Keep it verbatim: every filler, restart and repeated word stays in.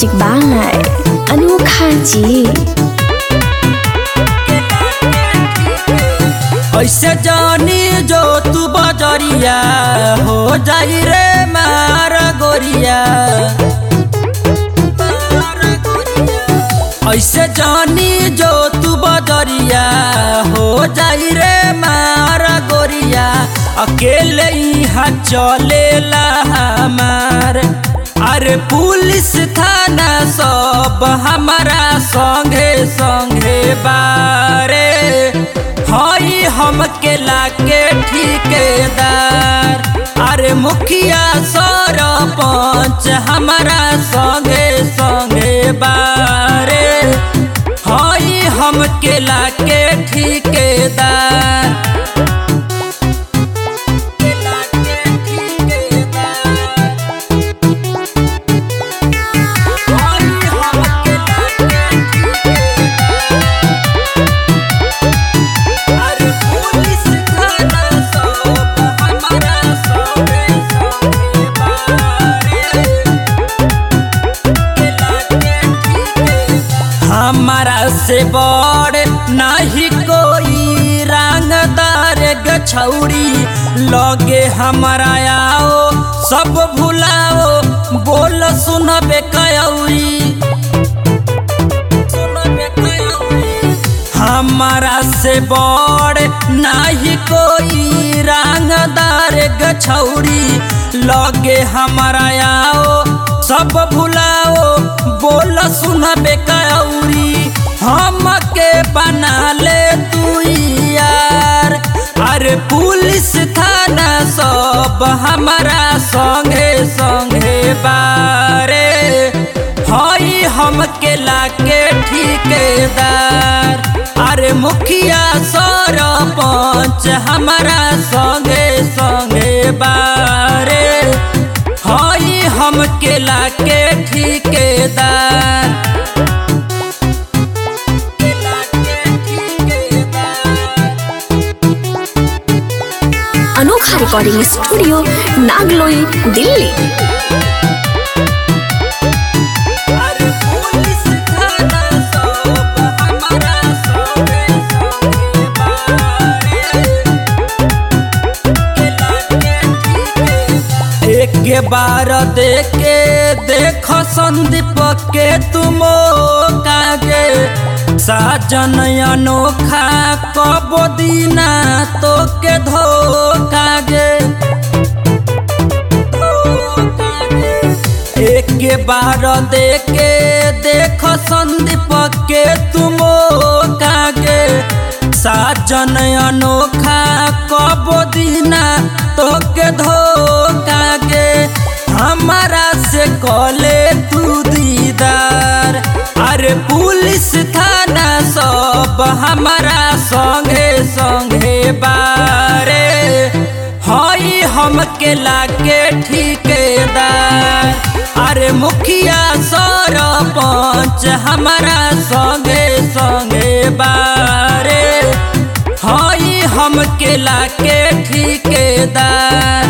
Music by अनोखा जी। ऐसे जानी जो तू बजरिया हो जाई रे मार गोरिया। ऐसे जानी जो तू बजरिया हो जाई रे मार गोरिया। अकेले यहाँ चलेला हमार अरे पुलिस थाना सब हमारा संगे संगे बारे। हई हम केला के ठेकेदार अरे मुखिया सरपंच हमारा संगे संगे बारे। हई हम केला के ठेकेदार। हमारा से बड़ नहीं कोई रंगदार गछौड़ी। लगे हमारा आओ सब भुलाओ बोल सुनबे कयौरी। हमारा से बड़ नहीं कोई रंगदार गछौड़ी। लगे हमारा आओ सब भुलाओ बोल सुनबे कयौरी। हम के बना ले तू यार अरे पुलिस थाना सब हमारा संगे संगे बारे। हई हम केला के ठेकेदार अरे मुखिया सरपंच हमारा संगे संगे बारे। हई हम केला के ठेकेदार। अनोखा रिकॉर्डिंग स्टूडियो नागलोई दिल्ली। एक बार देखे देख संदीप के तुम कागे। साजन अनोखा कबो दीना तो के धोखा गे। एक बार देखे देख संदीप के तुम कागे। साजन अनोखा कबो दीना तो के धोखा गे। हमारा से कॉले तू दीदार अरे पुलिस थाना सब हमारा संगे संगे बारे। हई हम केला के ठेकेदार अरे मुखिया सरपंच हमारा संगे संगे बारे। हई हम केला के ठेकेदार।